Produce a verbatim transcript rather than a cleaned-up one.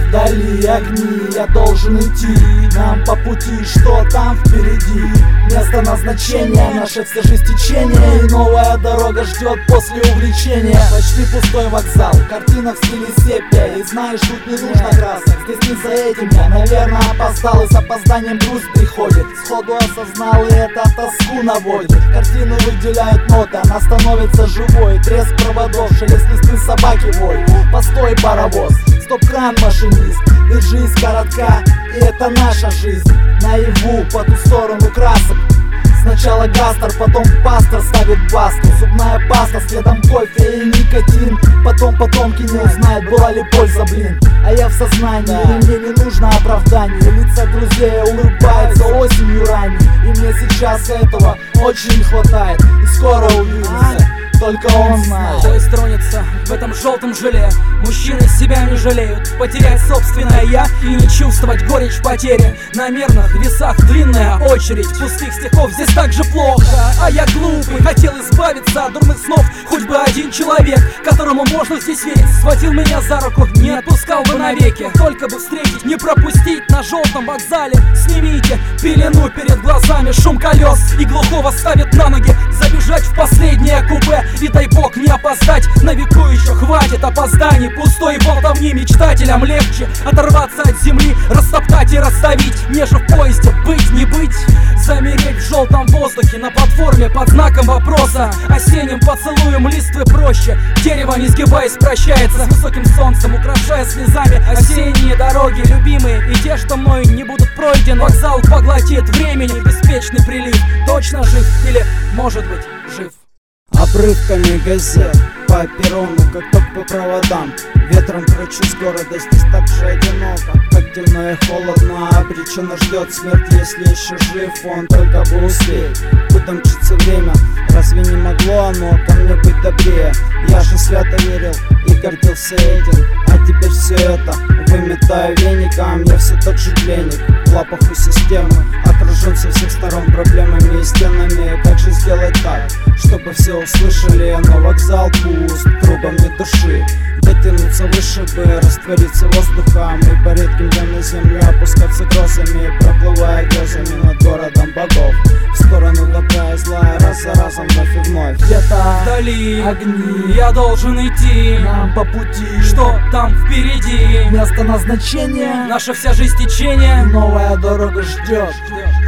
Вдали огни, я должен идти. Нам по пути, что там впереди. Место назначения, наше все же стечение. И новая дорога ждет после увлечения. Почти пустой вокзал, картина в стиле сепия. И знаешь, тут не нужно красок, здесь не за этим я, наверное, опоздал. И с опозданием грусть приходит. Сходу осознал, и это тоску наводит. Картину выделяют ноты, она становится живой. Треск проводов, шелест листвы, собаки вой. Постой, паровоз, стоп-кран, машинист. Держись, коротка, и это наша жизнь. Наяву, по ту сторону красок. Сначала гастер, потом пастор ставит басту. Зубная паста, следом кофе и никотин. Потом потомки не узнают, была ли польза, блин. А я в сознании, и мне не нужно оправдание. Лица друзей улыбаются осенью ранней. И мне сейчас этого очень не хватает. И скоро увидимся, только он знает. Поезд тронется в этом желтом желе. Мужчины себя не жалеют, потерять собственное я и не чувствовать горечь потери. На мерных весах длинная очередь пустых стихов, здесь так же плохо. А я глупый, хотел избавиться от дурных снов. Хоть бы один человек, которому можно здесь верить, схватил меня за руку, не отпускал бы навеки. Только бы встретить, не пропустить на желтом вокзале. Снимите пелену перед глазами, шум колес и глухого ставит на ноги. Забежать в последнее купе и дай бог не опоздать. На веку еще хватит опозданий, пустой болтовни. Мечтателям легче оторваться от земли, растоптать и расставить. Мне же в поезде быть не быть. Замереть в желтом воздухе на платформе под знаком вопроса. Осенним поцелуем листвы проще. Дерево, не сгибаясь, прощается с высоким солнцем, украшая слезами осенние дороги. Любимые и те, что мной не будут пройдены. Вокзал поглотит времени беспечный прилив. Точно жив или, может быть, жив. Обрывками газет по перрону, как ток по проводам. Ветром прочь из города, здесь так же одиноко, как темно и холодно. Обреченно ждет смерть, если еще жив он, только бы успеть. Куда мчится время, разве не могло оно ко мне быть добрее? Я же свято верил и гордился этим, а теперь все это выметаю веником. Я все тот же пленник в лапах у системы, окружен со всех сторон проблемами и стенами. Как же сделать так, чтобы все услышали, но вокзал пуст, кругом нет души. Дотянуться выше бы, раствориться воздухом и по редким дням на землю опускаться грозами, проплывая грезами над городом богов, в сторону добра и зла, раз за разом вновь и вновь. Где-то Вдали огни, я должен идти. нам по пути, Что там впереди? место назначения, Наша вся жизнь течение. новая дорога ждет. Ждёт.